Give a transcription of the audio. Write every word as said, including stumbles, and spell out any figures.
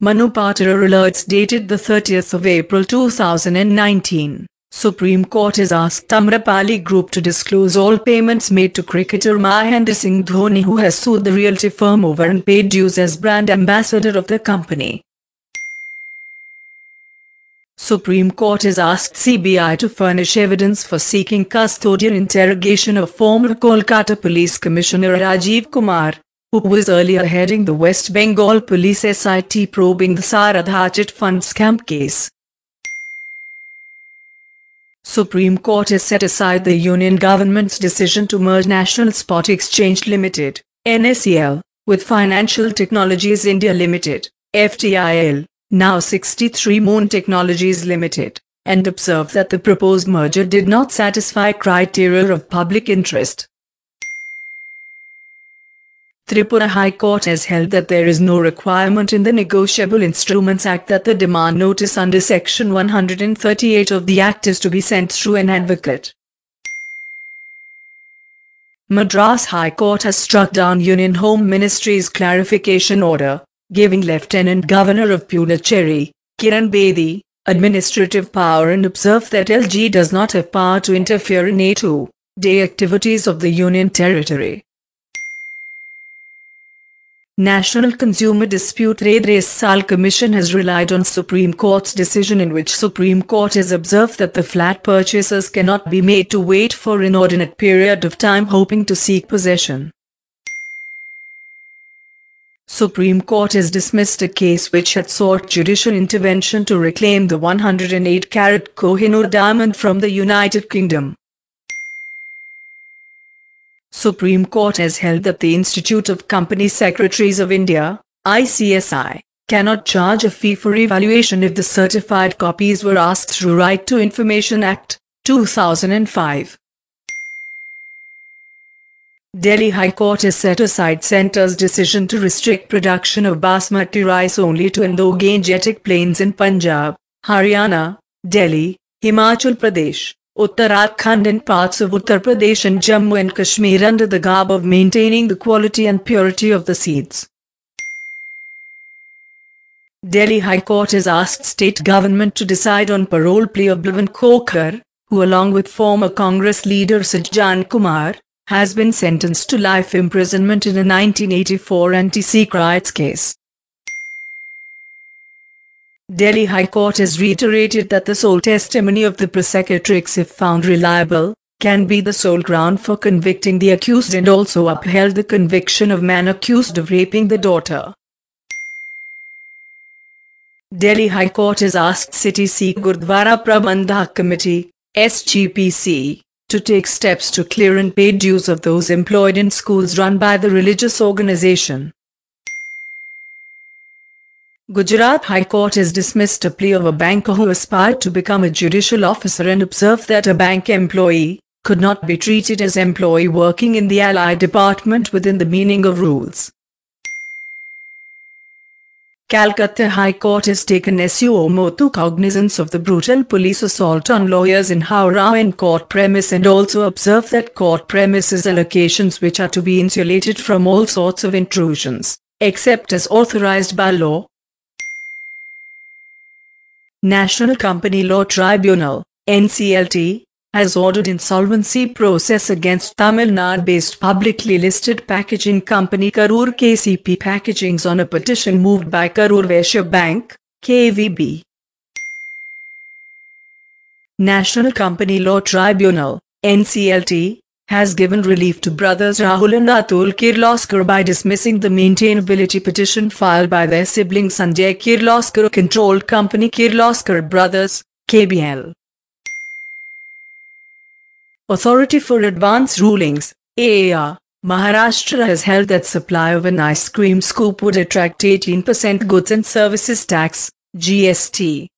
Manu Patora alerts dated the thirtieth of April two thousand nineteen. Supreme Court has asked Amrapali Group to disclose all payments made to cricketer Mahendra Singh Dhoni, who has sued the realty firm over unpaid dues as brand ambassador of the company. Supreme Court has asked C B I to furnish evidence for seeking custodial interrogation of former Kolkata Police Commissioner Rajiv Kumar, who was earlier heading the West Bengal Police S I T probing the Saradha Chit Fund scam case. Supreme Court has set aside the Union Government's decision to merge National Spot Exchange Limited, N S E L, with Financial Technologies India Limited, F T I L, now sixty-three Moon Technologies Limited, and observed that the proposed merger did not satisfy criteria of public interest. Tripura High Court has held that there is no requirement in the Negotiable Instruments Act that the demand notice under Section one hundred thirty-eight of the Act is to be sent through an advocate. Madras High Court has struck down Union Home Ministry's clarification order, giving Lieutenant Governor of Puducherry, Kiran Bedi, administrative power and observed that L G does not have power to interfere in day-to-day activities of the Union Territory. National Consumer Dispute Redressal Commission has relied on Supreme Court's decision, in which Supreme Court has observed that the flat purchasers cannot be made to wait for an inordinate period of time hoping to seek possession. Supreme Court has dismissed a case which had sought judicial intervention to reclaim the one hundred eight carat Kohinoor diamond from the United Kingdom. Supreme Court has held that the Institute of Company Secretaries of India, I C S I, cannot charge a fee for evaluation if the certified copies were asked through Right to Information Act, two thousand five. Delhi High Court has set aside Centre's decision to restrict production of basmati rice only to Indo-Gangetic plains in Punjab, Haryana, Delhi, Himachal Pradesh, Uttarakhand and parts of Uttar Pradesh and Jammu and Kashmir under the garb of maintaining the quality and purity of the seeds. Delhi High Court has asked state government to decide on parole plea of Bhavan Khokar, who along with former Congress leader Sajjan Kumar, has been sentenced to life imprisonment in a nineteen eighty-four anti-Sikh riots case. Delhi High Court has reiterated that the sole testimony of the prosecutrix, if found reliable, can be the sole ground for convicting the accused, and also upheld the conviction of man accused of raping the daughter. Delhi High Court has asked City Sikh Gurdwara Prabandhak Committee, S G P C, to take steps to clear unpaid dues of those employed in schools run by the religious organization. Gujarat High Court has dismissed a plea of a banker who aspired to become a judicial officer and observed that a bank employee could not be treated as employee working in the allied department within the meaning of rules. Calcutta High Court has taken suo motu cognizance of the brutal police assault on lawyers in Howrah and court premise, and also observed that court premises are locations which are to be insulated from all sorts of intrusions, except as authorized by law. National Company Law Tribunal, N C L T, has ordered insolvency process against Tamil Nadu-based publicly listed packaging company Karur K C P Packagings on a petition moved by Karur Vaishya Bank, K V B. National Company Law Tribunal, N C L T, has given relief to brothers Rahul and Atul Kirloskar by dismissing the maintainability petition filed by their sibling Sanjay Kirloskar-controlled company Kirloskar Brothers, K B L. Authority for Advance Rulings, A A R, Maharashtra has held that supply of an ice cream scoop would attract eighteen percent goods and services tax, G S T.